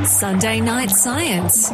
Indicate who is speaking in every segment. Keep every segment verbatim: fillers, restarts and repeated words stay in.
Speaker 1: Sunday Night Science.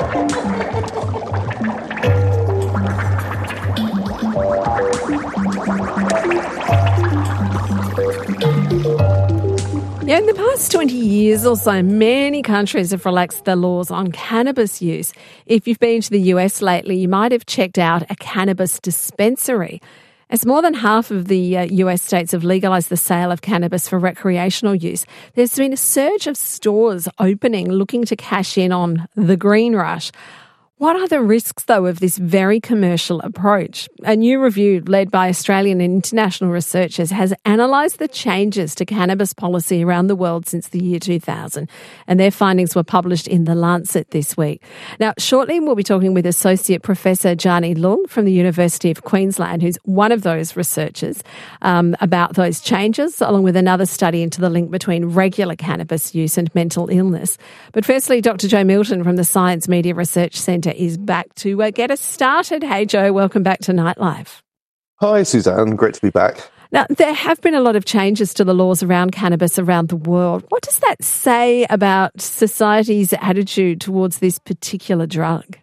Speaker 2: Yeah, in the past twenty years or so, many countries have relaxed their laws on cannabis use. If you've been to the U S lately, you might have checked out a cannabis dispensary. As more than half of the uh, U S states have legalised the sale of cannabis for recreational use, there's been a surge of stores opening looking to cash in on the green rush. What are the risks, though, of this very commercial approach? A new review led by Australian and international researchers has analysed the changes to cannabis policy around the world since the year two thousand, and their findings were published in The Lancet this week. Now, shortly we'll be talking with Associate Professor Gianni Leung from the University of Queensland, who's one of those researchers, um, about those changes, along with another study into the link between regular cannabis use and mental illness. But firstly, Doctor Joe Milton from the Science Media Research Centre is back to uh, get us started. Hey, Joe, welcome back to Nightlife.
Speaker 3: Hi, Suzanne. Great to be back.
Speaker 2: Now, there have been a lot of changes to the laws around cannabis around the world. What does that say about society's attitude towards this particular drug?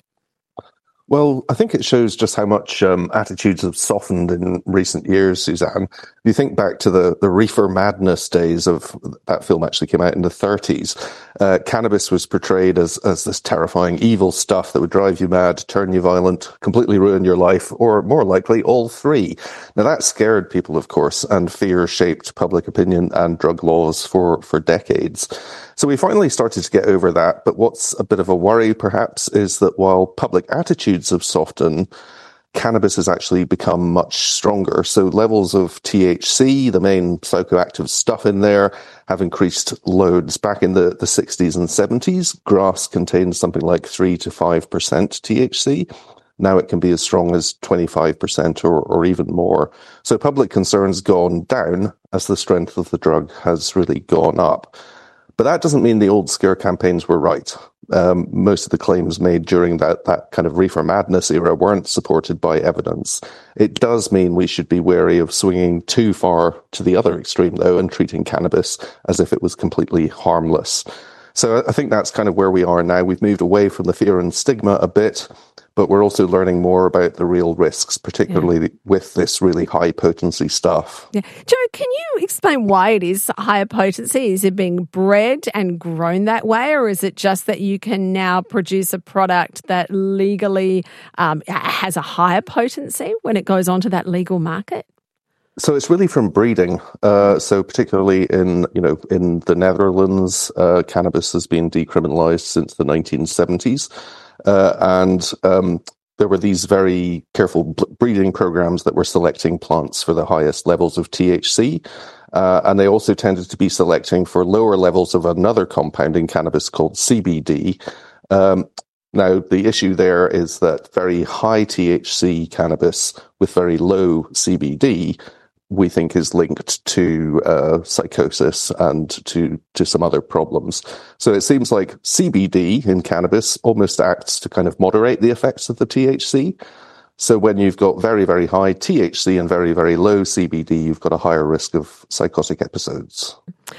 Speaker 3: Well, I think it shows just how much um, attitudes have softened in recent years, Suzanne. If you think back to the, the reefer madness days of that film actually came out in the thirties, uh, cannabis was portrayed as, as this terrifying evil stuff that would drive you mad, turn you violent, completely ruin your life, or more likely, all three. Now, that scared people, of course, and fear shaped public opinion and drug laws for, for decades. So we finally started to get over that, but what's a bit of a worry, perhaps, is that while public attitudes have softened, cannabis has actually become much stronger. So levels of T H C, the main psychoactive stuff in there, have increased loads. Back in the, the sixties and seventies, grass contained something like three to five percent T H C. Now it can be as strong as twenty-five percent or, or even more. So public concern's gone down as the strength of the drug has really gone up. But that doesn't mean the old scare campaigns were right. Um, most of the claims made during that, that kind of reefer madness era weren't supported by evidence. It does mean we should be wary of swinging too far to the other extreme, though, and treating cannabis as if it was completely harmless. So I think that's kind of where we are now. We've moved away from the fear and stigma a bit, but we're also learning more about the real risks, particularly yeah. with this really high potency stuff.
Speaker 2: Yeah. Joe, can you explain why it is higher potency? Is it being bred and grown that way, or is it just that you can now produce a product that legally um, has a higher potency when it goes onto that legal market?
Speaker 3: So it's really from breeding. Uh, so particularly in, you know, in the Netherlands, uh, cannabis has been decriminalized since the nineteen seventies. Uh, and um, there were these very careful breeding programs that were selecting plants for the highest levels of T H C. Uh, and they also tended to be selecting for lower levels of another compound in cannabis called C B D. Um, now, the issue there is that very high T H C cannabis with very low C B D, we think, is linked to uh, psychosis and to, to some other problems. So it seems like C B D in cannabis almost acts to kind of moderate the effects of the T H C. So when you've got very, very high T H C and very, very low C B D, you've got a higher risk of psychotic episodes.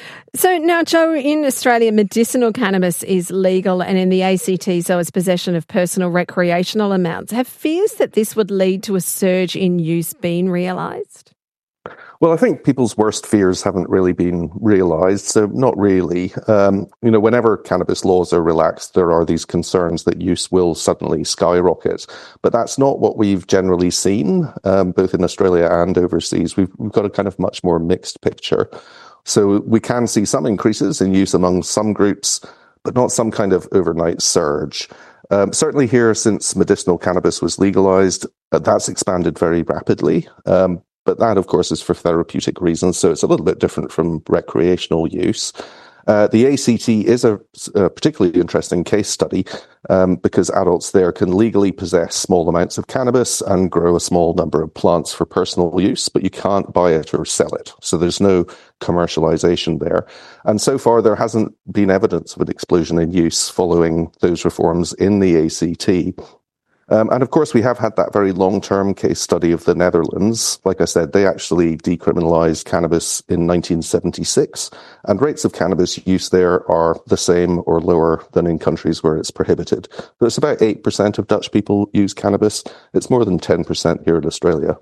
Speaker 2: So now, Joe, in Australia, medicinal cannabis is legal, and in the A C T, so it's possession of personal recreational amounts. Have fears that this would lead to a surge in use been realised?
Speaker 3: Well, I think people's worst fears haven't really been realised, so not really. Um, you know, whenever cannabis laws are relaxed, there are these concerns that use will suddenly skyrocket. But that's not what we've generally seen, um, both in Australia and overseas. We've, we've got a kind of much more mixed picture. So we can see some increases in use among some groups, but not some kind of overnight surge. Um, certainly here, since medicinal cannabis was legalised, uh, that's expanded very rapidly. Um, But that, of course, is for therapeutic reasons, so it's a little bit different from recreational use. Uh, the A C T is a, a particularly interesting case study um, because adults there can legally possess small amounts of cannabis and grow a small number of plants for personal use, but you can't buy it or sell it. So there's no commercialization there. And so far, there hasn't been evidence of an explosion in use following those reforms in the A C T. Um, and of course, we have had that very long-term case study of the Netherlands. Like I said, they actually decriminalized cannabis in nineteen seventy-six, and rates of cannabis use there are the same or lower than in countries where it's prohibited. So it's about eight percent of Dutch people use cannabis. It's more than ten percent here in Australia.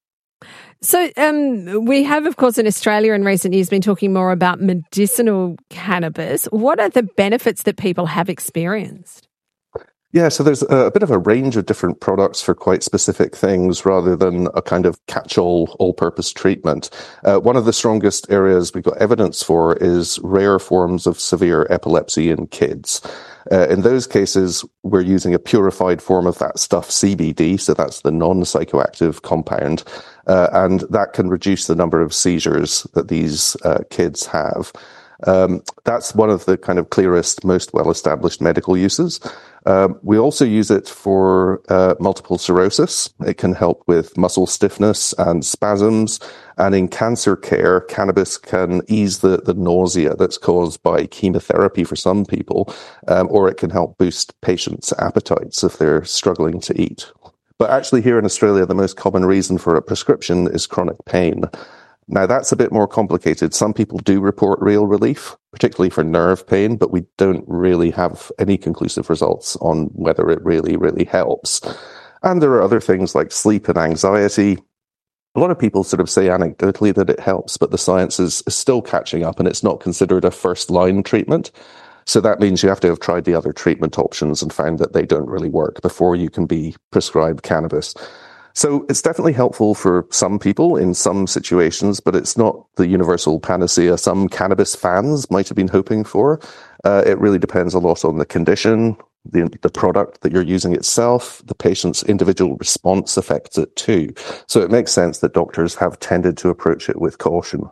Speaker 2: So um, we have, of course, in Australia in recent years been talking more about medicinal cannabis. What are the benefits that people have experienced?
Speaker 3: Yeah, so there's a bit of a range of different products for quite specific things rather than a kind of catch-all, all-purpose treatment. Uh, one of the strongest areas we've got evidence for is rare forms of severe epilepsy in kids. Uh, in those cases, we're using a purified form of that stuff, C B D, so that's the non-psychoactive compound, uh, and that can reduce the number of seizures that these uh, kids have. Um, that's one of the kind of clearest, most well-established medical uses. Um, we also use it for uh, multiple sclerosis. It can help with muscle stiffness and spasms. And in cancer care, cannabis can ease the, the nausea that's caused by chemotherapy for some people, um, or it can help boost patients' appetites if they're struggling to eat. But actually here in Australia, the most common reason for a prescription is chronic pain. Now, that's a bit more complicated. Some people do report real relief, particularly for nerve pain, but we don't really have any conclusive results on whether it really, really helps. And there are other things like sleep and anxiety. A lot of people sort of say anecdotally that it helps, but the science is, is still catching up and it's not considered a first-line treatment. So that means you have to have tried the other treatment options and found that they don't really work before you can be prescribed cannabis. So it's definitely helpful for some people in some situations, but it's not the universal panacea some cannabis fans might have been hoping for. Uh, it really depends a lot on the condition, the, the product that you're using itself, the patient's individual response affects it too. So it makes sense that doctors have tended to approach it with caution.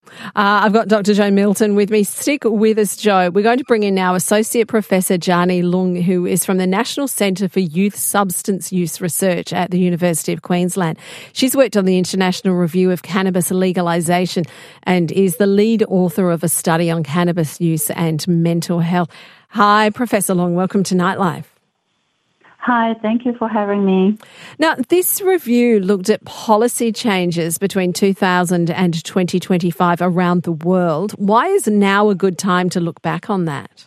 Speaker 2: Uh, I've got Doctor Jo Milton with me. Stick with us, Jo. We're going to bring in now Associate Professor Jani Leung, who is from the National Centre for Youth Substance Use Research at the University of Queensland. She's worked on the International Review of Cannabis Legalisation and is the lead author of a study on cannabis use and mental health. Hi, Professor Leung. Welcome to Nightlife.
Speaker 4: Hi, thank you for having me.
Speaker 2: Now, this review looked at policy changes between two thousand and twenty twenty-five around the world. Why is now a good time to look back on that?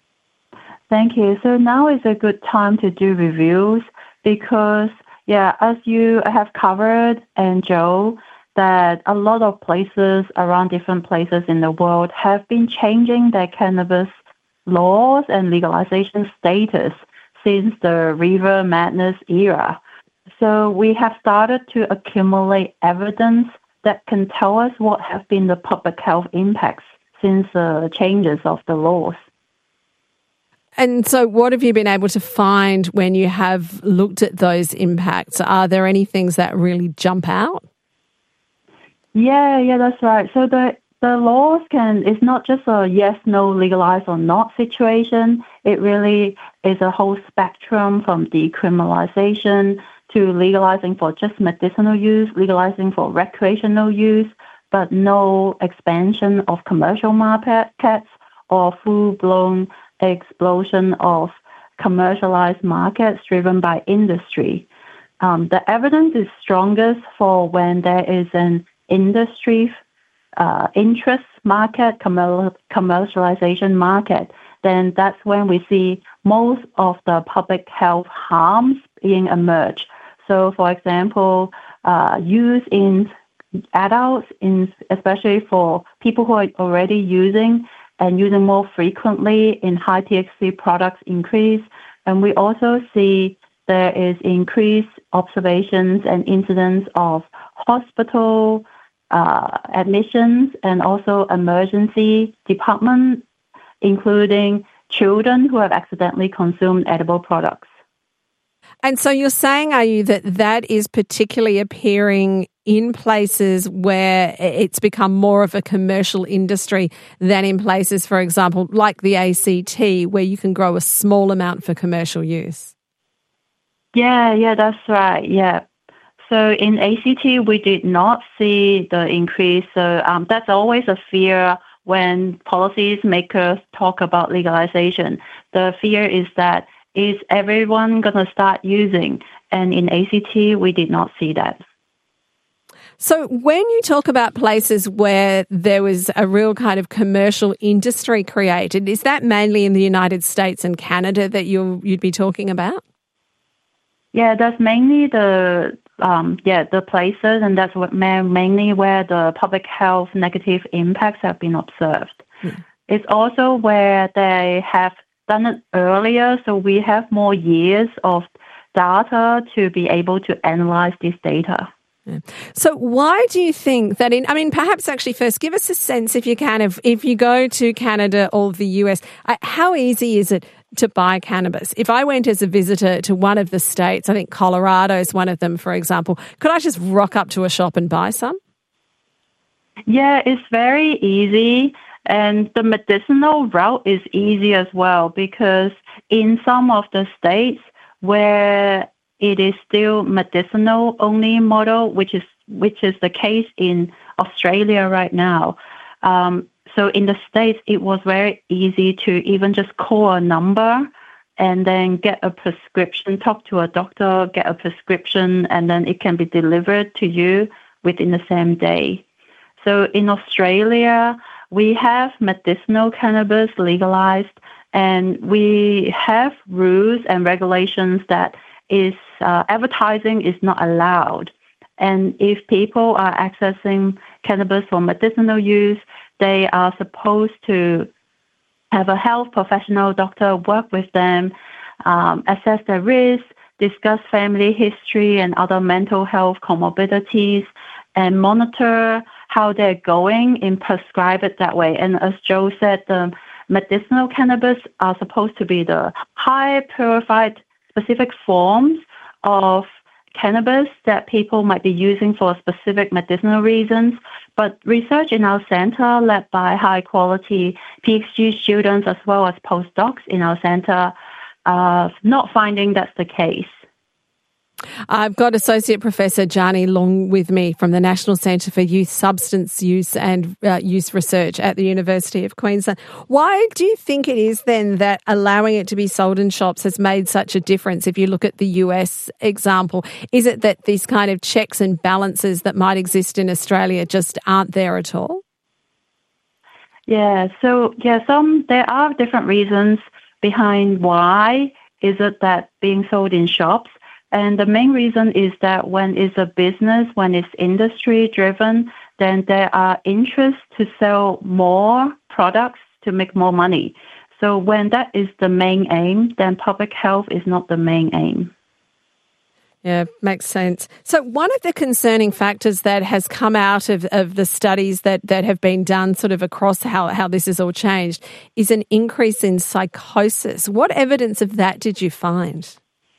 Speaker 4: Thank you. So now is a good time to do reviews because, yeah, as you have covered, and Joe, that a lot of places around different places in the world have been changing their cannabis laws and legalization status since the Reefer Madness era. So we have started to accumulate evidence that can tell us what have been the public health impacts since the uh, changes of the laws.
Speaker 2: And so what have you been able to find when you have looked at those impacts? Are there any things that really jump out?
Speaker 4: Yeah, yeah, that's right. So the The laws can, it's not just a yes, no, legalize or not situation. It really is a whole spectrum from decriminalization to legalizing for just medicinal use, legalizing for recreational use, but no expansion of commercial markets or full-blown explosion of commercialized markets driven by industry. Um, the evidence is strongest for when there is an industry Uh, interest market, commer- commercialization market, then that's when we see most of the public health harms being emerge. So, for example, uh, use in adults, in especially for people who are already using and using more frequently in high T H C products increase. And we also see there is increased observations and incidents of hospital Uh, admissions and also emergency department, including children who have accidentally consumed edible products.
Speaker 2: And so you're saying, are you, that that is particularly appearing in places where it's become more of a commercial industry than in places, for example, like the A C T, where you can grow a small amount for commercial use?
Speaker 4: Yeah, yeah, that's right. Yeah. So in A C T, we did not see the increase. So um, that's always a fear when policymakers talk about legalization. The fear is that is everyone going to start using? And in A C T, we did not see that.
Speaker 2: So when you talk about places where there was a real kind of commercial industry created, is that mainly in the United States and Canada that you you'd be talking about?
Speaker 4: Yeah, that's mainly the um, yeah the places, and that's what ma- mainly where the public health negative impacts have been observed. Mm. It's also where they have done it earlier, so we have more years of data to be able to analyze this data.
Speaker 2: Yeah. So why do you think that in, I mean, perhaps actually first give us a sense, if you can, of if you go to Canada or the U S, uh, how easy is it to buy cannabis? If I went as a visitor to one of the states, I think Colorado is one of them, for example, could I just rock up to a shop and buy some?
Speaker 4: Yeah, it's very easy. And the medicinal route is easy as well, because in some of the states where it is still medicinal only model, which is which is the case in Australia right now. Um, so in the States, it was very easy to even just call a number and then get a prescription, talk to a doctor, get a prescription, and then it can be delivered to you within the same day. So in Australia, we have medicinal cannabis legalized, and we have rules and regulations that is uh, advertising is not allowed. And if people are accessing cannabis for medicinal use, they are supposed to have a health professional doctor work with them, um, assess their risk, discuss family history and other mental health comorbidities, and monitor how they're going and prescribe it that way. And as Joe said, the medicinal cannabis are supposed to be the high purified specific forms of cannabis that people might be using for specific medicinal reasons. But research in our center, led by high-quality PhD students as well as postdocs in our center, are not finding that's the case.
Speaker 2: I've got Associate Professor Jani Long with me from the National Centre for Youth Substance Use and uh, Use Research at the University of Queensland. Why do you think it is then that allowing it to be sold in shops has made such a difference if you look at the U S example? Is it that these kind of checks and balances that might exist in Australia just aren't there at all?
Speaker 4: Yeah, so yeah, some there are different reasons behind why is it that being sold in shops. And the main reason is that when it's a business, when it's industry driven, then there are interests to sell more products to make more money. So when that is the main aim, then public health is not the main aim.
Speaker 2: Yeah, makes sense. So one of the concerning factors that has come out of, of the studies that, that have been done sort of across how, how this has all changed is an increase in psychosis. What evidence of that did you find?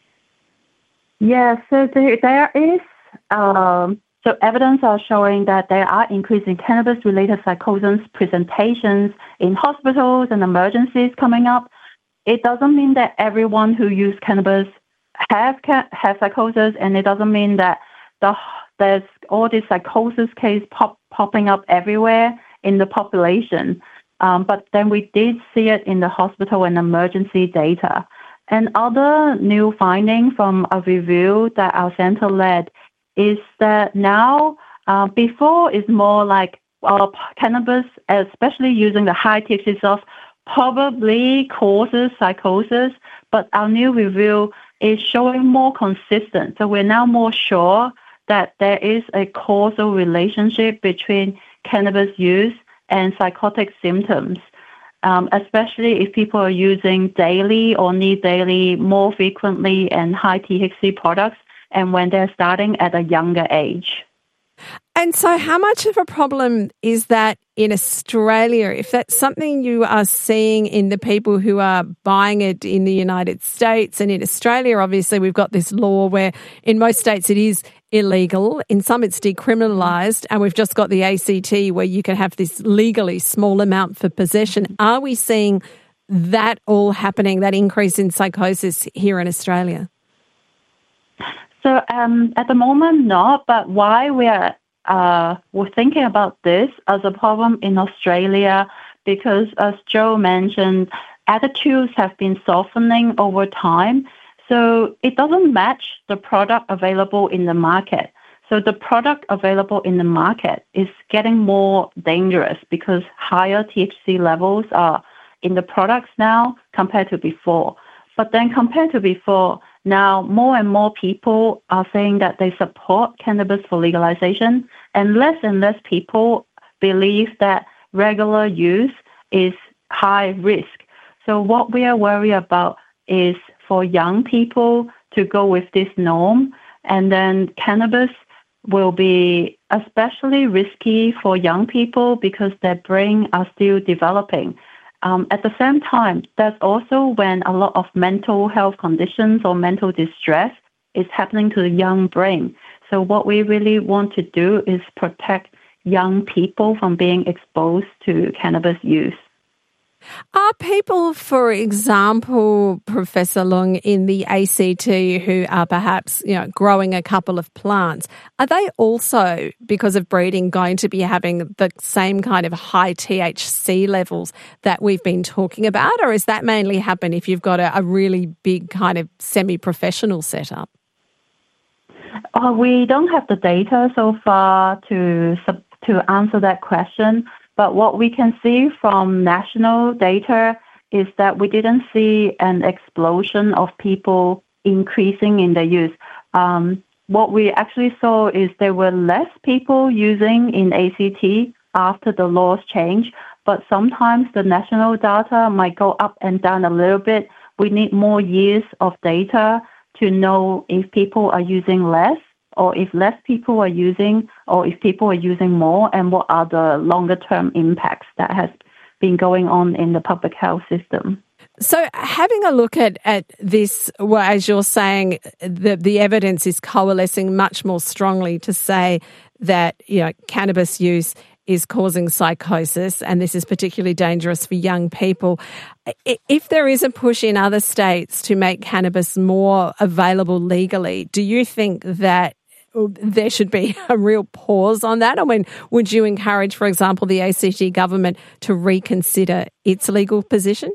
Speaker 4: Yeah, so there, there is, um, so evidence are showing that there are increasing cannabis-related psychosis presentations in hospitals and emergencies coming up. It doesn't mean that everyone who use cannabis have have psychosis, and it doesn't mean that the there's all these psychosis case pop, popping up everywhere in the population. Um, but then we did see it in the hospital and emergency data. And other new finding from a review that our center led is that now, uh, before is more like uh, cannabis, especially using the high T H C stuff, probably causes psychosis, but our new review is showing more consistent. So we're now more sure that there is a causal relationship between cannabis use and psychotic symptoms. Um, especially if people are using daily or need daily more frequently and high T H C products, and when they're starting at a younger age.
Speaker 2: And so how much of a problem is that in Australia? If that's something you are seeing in the people who are buying it in the United States and in Australia, obviously we've got this law where in most states it is illegal, in some it's decriminalised, and we've just got the A C T where you can have this legally small amount for possession. Are we seeing that all happening, that increase in psychosis here in Australia?
Speaker 4: So um, at the moment, not, but why we are uh, we're thinking about this as a problem in Australia, because as Joe mentioned, attitudes have been softening over time. So it doesn't match the product available in the market. So the product available in the market is getting more dangerous because higher T H C levels are in the products now compared to before. But then compared to before, now more and more people are saying that they support cannabis for legalization, and less and less people believe that regular use is high risk. So what we are worried about is for young people to go with this norm, and then cannabis will be especially risky for young people because their brain are still developing. Um, at the same time, that's also when a lot of mental health conditions or mental distress is happening to the young brain. So what we really want to do is protect young people from being exposed to cannabis use.
Speaker 2: Are people, for example, Professor Leung, in the A C T who are perhaps, you know, growing a couple of plants, are they also, because of breeding, going to be having the same kind of high T H C levels that we've been talking about? Or is that mainly happen if you've got a, a really big kind of semi-professional setup?
Speaker 4: Uh, we don't have the data so far to to answer that question. But what we can see from national data is that we didn't see an explosion of people increasing in the use. Um, what we actually saw is there were less people using in A C T after the laws change, but sometimes the national data might go up and down a little bit. We need more years of data to know if people are using less, or if less people are using, or if people are using more, and what are the longer-term impacts that has been going on in the public health system.
Speaker 2: So having a look at, at this, well, as you're saying, the, the evidence is coalescing much more strongly to say that, you know, cannabis use is causing psychosis, and this is particularly dangerous for young people. If there is a push in other states to make cannabis more available legally, do you think that there should be a real pause on that? I mean, would you encourage, for example, the A C T government to reconsider its legal position?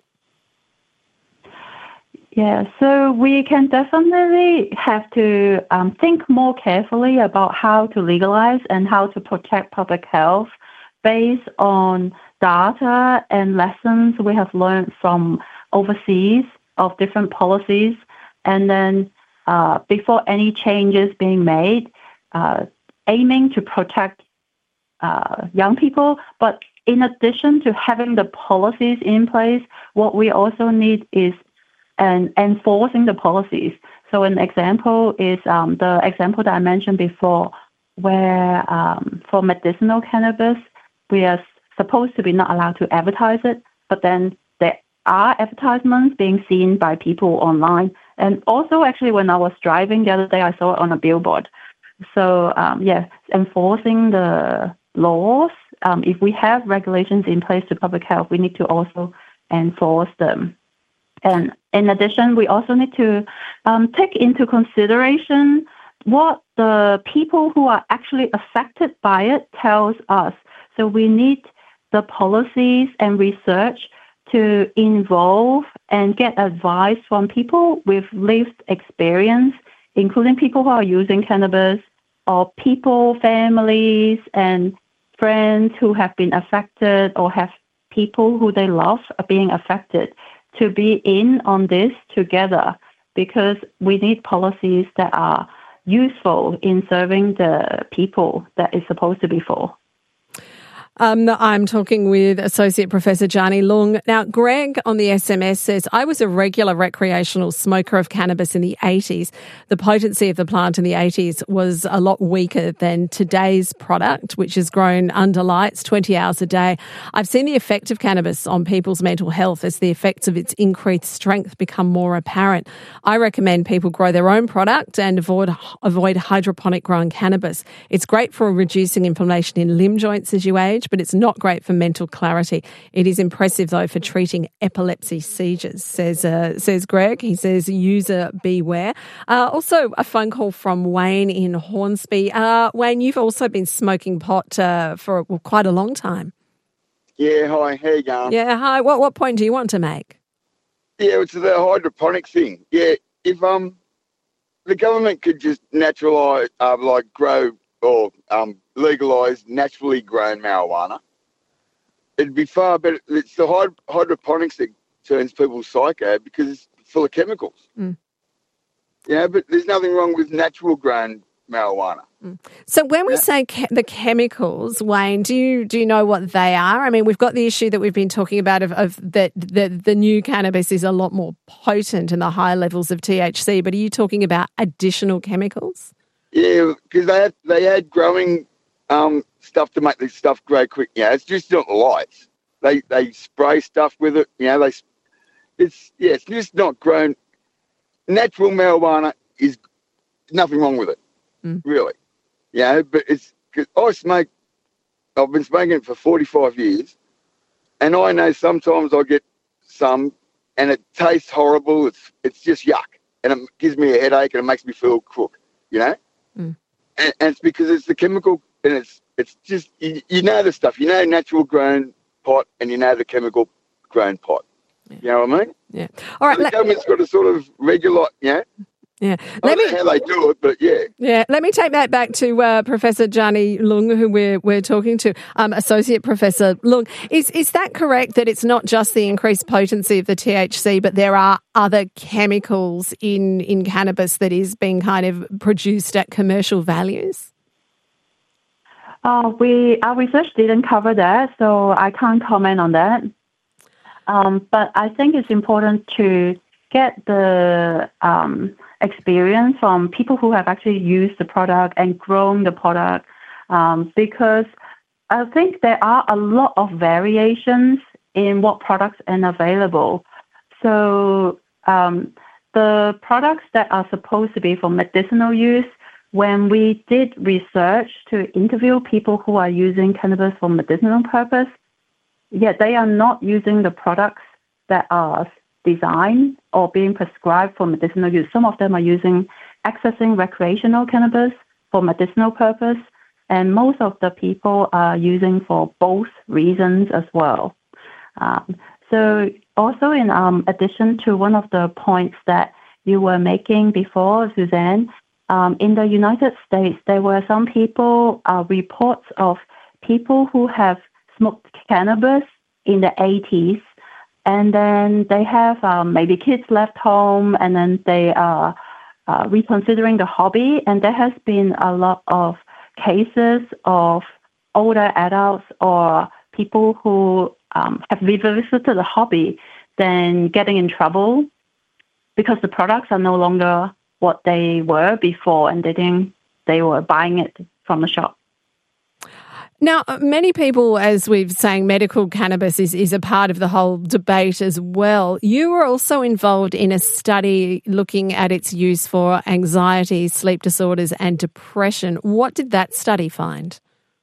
Speaker 4: Yeah, so we can definitely have to um, think more carefully about how to legalize and how to protect public health based on data and lessons we have learned from overseas of different policies. And then uh, before any changes being made, uh, aiming to protect uh, young people. But in addition to having the policies in place, what we also need is and enforcing the policies. So an example is um, the example that I mentioned before, where um, for medicinal cannabis, we are supposed to be not allowed to advertise it, but then there are advertisements being seen by people online. And also, actually, when I was driving the other day, I saw it on a billboard. So, um, yeah, enforcing the laws. Um, if we have regulations in place to public health, we need to also enforce them. And in addition, we also need to um, take into consideration what the people who are actually affected by it tells us. So we need the policies and research to involve and get advice from people with lived experience, including people who are using cannabis, or people, families, and friends who have been affected or have people who they love are being affected, to be in on this together, because we need policies that are useful in serving the people that it's supposed to be for.
Speaker 2: Um, I'm talking with Associate Professor Jani Leung. Now, Greg on the S M S says, I was a regular recreational smoker of cannabis in the eighties. The potency of the plant in the eighties was a lot weaker than today's product, which is grown under lights twenty hours a day. I've seen the effect of cannabis on people's mental health as the effects of its increased strength become more apparent. I recommend people grow their own product and avoid, avoid hydroponic grown cannabis. It's great for reducing inflammation in limb joints as you age, but it's not great for mental clarity. It is impressive, though, for treating epilepsy seizures, says uh, says Greg. He says, user beware. Uh, also, a phone call from Wayne in Hornsby. Uh, Wayne, you've also been smoking pot uh, for well, quite a long time.
Speaker 5: Yeah, hi. How you going?
Speaker 2: Yeah, hi. What, what point do you want to make?
Speaker 5: Yeah, it's the hydroponic thing. Yeah, if um the government could just naturalise, uh, like grow or um legalise naturally grown marijuana, it'd be far better. It's the hyd- hydroponics that turns people psycho because it's full of chemicals.
Speaker 2: Mm.
Speaker 5: Yeah, but there's nothing wrong with natural grown marijuana.
Speaker 2: Mm. So when we
Speaker 5: Yeah.
Speaker 2: say che- the chemicals, Wayne, do you do you know what they are? I mean, we've got the issue that we've been talking about of, of that the, the new cannabis is a lot more potent in the high levels of T H C, but are you talking about additional chemicals?
Speaker 5: Yeah, because they had, they had growing um, stuff to make this stuff grow quick. Yeah, it's just not the lights. They they spray stuff with it. You know, they it's yeah, it's just not grown. Natural marijuana is nothing wrong with it,
Speaker 2: Mm.
Speaker 5: really. Yeah, but it's cause I smoke. I've been smoking it for forty-five years, and I know sometimes I get some, and it tastes horrible. It's it's just yuck, and it gives me a headache, and it makes me feel crook. You know.
Speaker 2: Mm.
Speaker 5: And, and it's because it's the chemical, and it's it's just you, you know the stuff. You know natural grown pot, and you know the chemical grown pot.
Speaker 2: Yeah.
Speaker 5: You know what I mean?
Speaker 2: Yeah. All right.
Speaker 5: So the
Speaker 2: let,
Speaker 5: government's got to sort of regulate. You know,
Speaker 2: yeah.
Speaker 5: I
Speaker 2: Let
Speaker 5: don't
Speaker 2: me.
Speaker 5: know how they do it, but yeah.
Speaker 2: Yeah, let me take that back to uh, Professor Gianni Lung, who we're we're talking to, um, Associate Professor Lung. Is is that correct that it's not just the increased potency of the T H C, but there are other chemicals in, in cannabis that is being kind of produced at commercial values?
Speaker 4: Uh, we our research didn't cover that, so I can't comment on that. Um, but I think it's important to get the um, experience from people who have actually used the product and grown the product, um, because I think there are a lot of variations in what products are available. So um, the products that are supposed to be for medicinal use, when we did research to interview people who are using cannabis for medicinal purpose, yet they are not using the products that are designed or being prescribed for medicinal use. Some of them are using, accessing recreational cannabis for medicinal purpose, and most of the people are using for both reasons as well. Um, so also in um, addition to one of the points that you were making before, Suzanne, um, in the United States, there were some people, uh, reports of people who have smoked cannabis in the eighties, and then they have um, maybe kids left home, and then they are uh, reconsidering the hobby, and there has been a lot of cases of older adults or people who um, have revisited the hobby, then getting in trouble because the products are no longer what they were before, and they didn't, they were buying it from the shop.
Speaker 2: Now, many people, as we've saying, medical cannabis is, is a part of the whole debate as well. You were also involved in a study looking at its use for anxiety, sleep disorders and depression. What did that study find?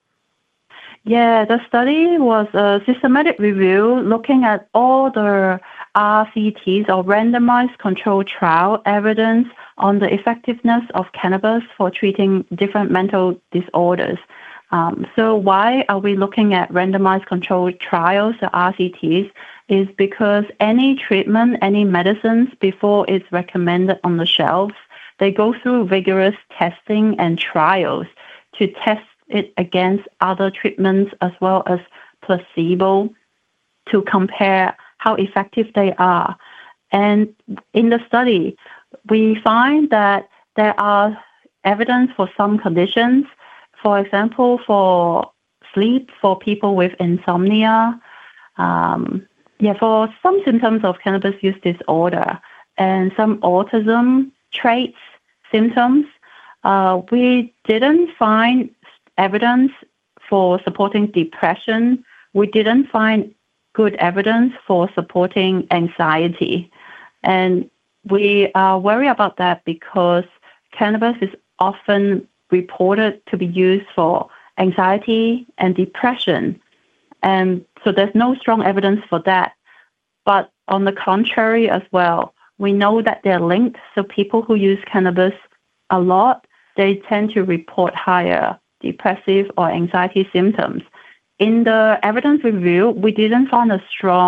Speaker 4: Yeah, the study was a systematic review looking at all the R C Ts, or randomized controlled trial evidence on the effectiveness of cannabis for treating different mental disorders. Um, so why are we looking at randomized controlled trials, the R C Ts, is because any treatment, any medicines, before it's recommended on the shelves, they go through rigorous testing and trials to test it against other treatments as well as placebo to compare how effective they are. And in the study, we find that there are evidence for some conditions. For example, for sleep, for people with insomnia, um, yeah, for some symptoms of cannabis use disorder and some autism traits, symptoms, uh, we didn't find evidence for supporting depression. We didn't find good evidence for supporting anxiety. And we are worried about that because cannabis is often reported to be used for anxiety and depression. And so there's no strong evidence for that. But on the contrary as well, we know that they're linked. So people who use cannabis a lot, they tend to report higher depressive or anxiety symptoms. In the evidence review, we didn't find a strong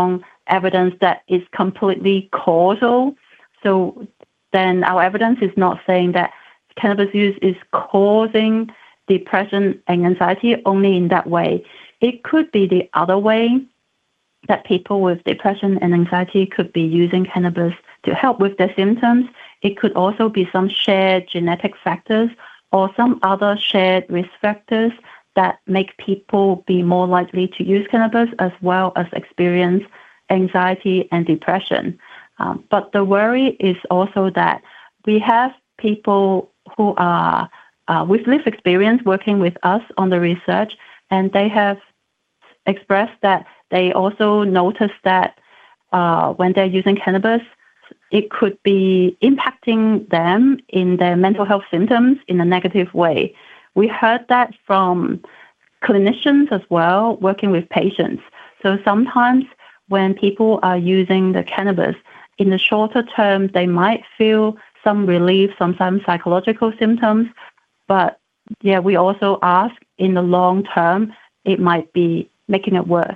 Speaker 4: evidence that is completely causal. So then our evidence is not saying that cannabis use is causing depression and anxiety only in that way. It could be the other way, that people with depression and anxiety could be using cannabis to help with their symptoms. It could also be some shared genetic factors or some other shared risk factors that make people be more likely to use cannabis as well as experience anxiety and depression. Um, but the worry is also that we have people who are uh, with lived experience working with us on the research, and they have expressed that they also noticed that uh, when they're using cannabis, it could be impacting them in their mental health symptoms in a negative way. We heard that from clinicians as well, working with patients. So sometimes when people are using the cannabis, in the shorter term, they might feel some relief, sometimes psychological symptoms. But yeah, we also ask in the long term, it might be making it worse.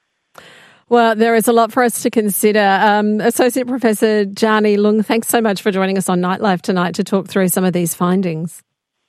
Speaker 2: Well, there is a lot for us to consider. Um, Associate Professor Jiani Leung, thanks so much for joining us on Nightlife tonight to talk through some of these findings.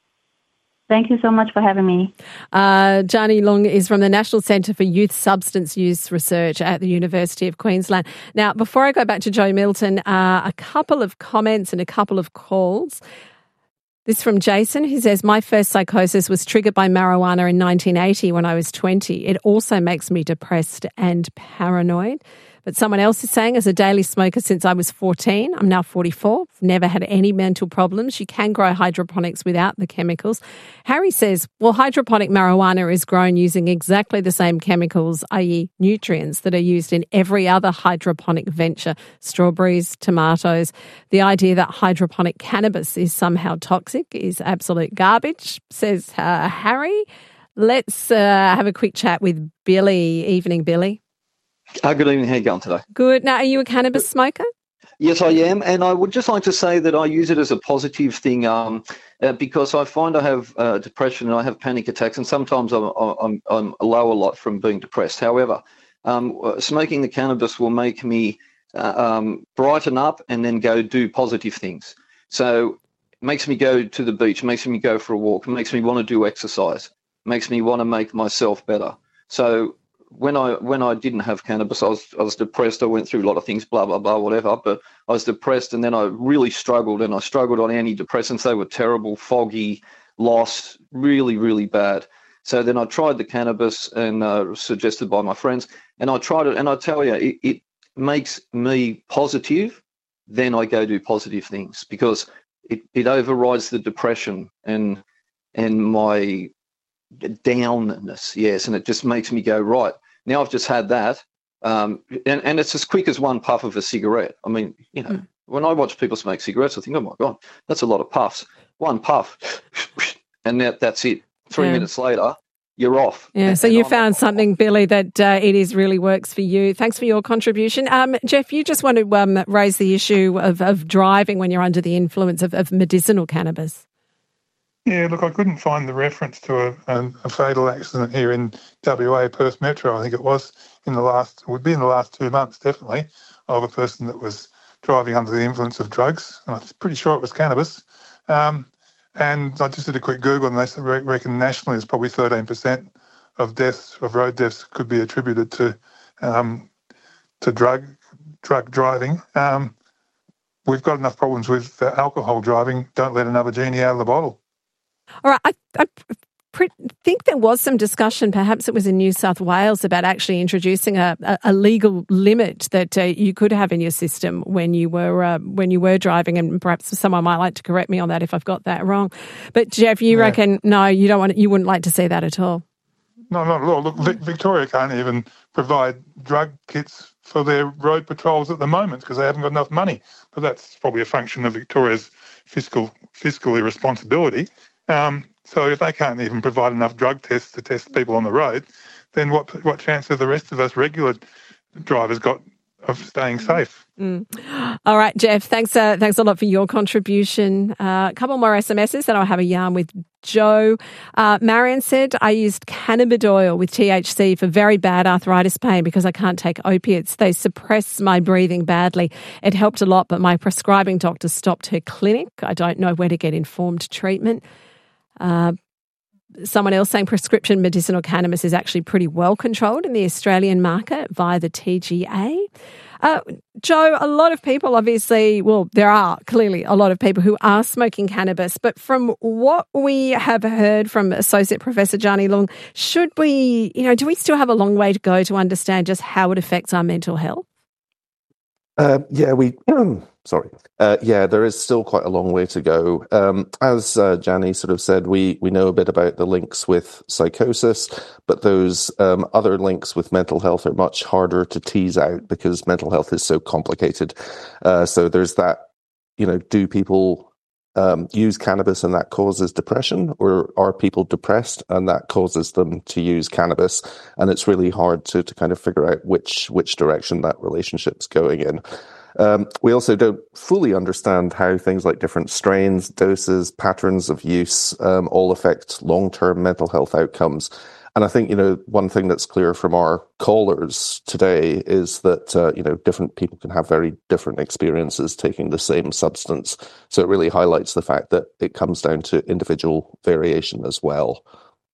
Speaker 4: Thank you so much for having me.
Speaker 2: Uh, Jiani Leung is from the National Centre for Youth Substance Use Research at the University of Queensland. Now, before I go back to Joe Milton, uh, a couple of comments and a couple of calls. This from Jason, who says, my first psychosis was triggered by marijuana in nineteen eighty when I was twenty. It also makes me depressed and paranoid. But someone else is saying, as a daily smoker since I was fourteen, I'm now forty-four, I've never had any mental problems. You can grow hydroponics without the chemicals. Harry says, well, hydroponic marijuana is grown using exactly the same chemicals, that is nutrients, that are used in every other hydroponic venture, strawberries, tomatoes. The idea that hydroponic cannabis is somehow toxic is absolute garbage, says uh, Harry. Let's uh, have a quick chat with Billy. Evening, Billy.
Speaker 6: Uh, good evening. How are you going today?
Speaker 2: Good. Now, are you a cannabis smoker?
Speaker 6: Yes, I am. And I would just like to say that I use it as a positive thing um, uh, because I find I have uh, depression and I have panic attacks, and sometimes I'm, I'm, I'm low a lot from being depressed. However, um, smoking the cannabis will make me uh, um, brighten up and then go do positive things. So it makes me go to the beach, makes me go for a walk, makes me want to do exercise, makes me want to make myself better. So When I when I didn't have cannabis, I was I was depressed. I went through a lot of things, blah blah blah, whatever. But I was depressed, and then I really struggled, and I struggled on antidepressants. They were terrible, foggy, lost, really really bad. So then I tried the cannabis, and uh, suggested by my friends, and I tried it, and I tell you, it, it makes me positive. Then I go do positive things because it, it overrides the depression and and my downness, yes, and it just makes me go, right, now I've just had that, um, and, and it's as quick as one puff of a cigarette. I mean, you know, mm. when I watch people smoke cigarettes, I think, oh my God, that's a lot of puffs. One puff, and that, that's it. Three yeah. minutes later, you're off.
Speaker 2: Yeah,
Speaker 6: and,
Speaker 2: so
Speaker 6: and
Speaker 2: you
Speaker 6: I'm
Speaker 2: found
Speaker 6: off.
Speaker 2: something, Billy, that uh, it is really works for you. Thanks for your contribution. Um, Jeff, you just want to um, raise the issue of, of driving when you're under the influence of, of medicinal cannabis.
Speaker 7: Yeah, look, I couldn't find the reference to a, a, a fatal accident here in W A, Perth Metro, I think it was, in the last, would be in the last two months, definitely, of a person that was driving under the influence of drugs. And I'm pretty sure it was cannabis. Um, and I just did a quick Google, and they reckon nationally it's probably thirteen percent of deaths, of road deaths, could be attributed to um, to drug drug driving. Um, we've got enough problems with uh, alcohol driving. Don't let another genie out of the bottle.
Speaker 2: All right, I, I pre- think there was some discussion, perhaps it was in New South Wales, about actually introducing a, a, a legal limit that uh, you could have in your system when you were uh, when you were driving, and perhaps someone might like to correct me on that if I've got that wrong. But Jeff, you yeah. reckon no, you don't want, you wouldn't like to see that at all.
Speaker 7: No, not at all. Look, Vic- Victoria can't even provide drug kits for their road patrols at the moment because they haven't got enough money. But that's probably a function of Victoria's fiscal fiscal irresponsibility. Um, so if they can't even provide enough drug tests to test people on the road, then what what chance have the rest of us regular drivers got of staying safe.
Speaker 2: Mm. All right, Jeff, thanks uh, thanks a lot for your contribution. Uh, a couple more S M Ses, then I'll have a yarn with Joe. Uh, Marion said, I used cannabidiol with T H C for very bad arthritis pain because I can't take opiates. They suppress my breathing badly. It helped a lot, but my prescribing doctor stopped her clinic. I don't know where to get informed treatment. Uh, someone else saying prescription medicinal cannabis is actually pretty well controlled in the Australian market via the T G A. Uh, Joe, a lot of people obviously, well, there are clearly a lot of people who are smoking cannabis, but from what we have heard from Associate Professor Jani Leung, should we, you know, do we still have a long way to go to understand just how it affects our mental health?
Speaker 3: Uh, yeah, we. Sorry. Uh, yeah, there is still quite a long way to go. Um, as uh, Jani sort of said, we we know a bit about the links with psychosis, but those um, other links with mental health are much harder to tease out because mental health is so complicated. Uh, so there's that. You know, do people um, use cannabis and that causes depression, or are people depressed and that causes them to use cannabis? And it's really hard to to kind of figure out which which direction that relationship's going in. Um, we also don't fully understand how things like different strains, doses, patterns of use um, all affect long-term mental health outcomes. And I think, you know, one thing that's clear from our callers today is that, uh, you know, different people can have very different experiences taking the same substance. So it really highlights the fact that it comes down to individual variation as well.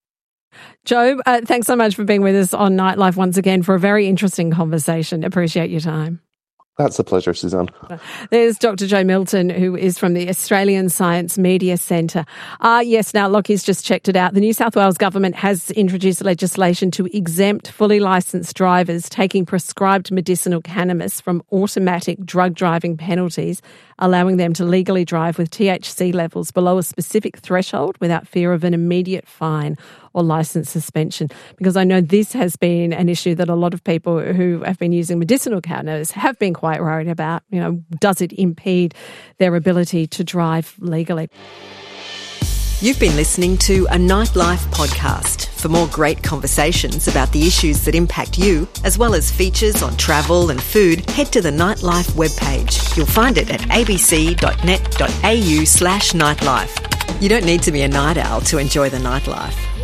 Speaker 2: Joe, uh, thanks so much for being with us on Nightlife once again for a very interesting conversation. Appreciate your time.
Speaker 3: That's a pleasure, Suzanne.
Speaker 2: There's Doctor Joe Milton, who is from the Australian Science Media Centre. Uh, yes, now, Lockie's just checked it out. The New South Wales government has introduced legislation to exempt fully licensed drivers taking prescribed medicinal cannabis from automatic drug driving penalties, allowing them to legally drive with T H C levels below a specific threshold without fear of an immediate fine or licence suspension. Because I know this has been an issue that a lot of people who have been using medicinal cannabis have been quite worried about. You know, does it impede their ability to drive legally?
Speaker 1: You've been listening to a Nightlife podcast. For more great conversations about the issues that impact you, as well as features on travel and food, head to the Nightlife webpage. You'll find it at abc.net.au slash nightlife. You don't need to be a night owl to enjoy the nightlife.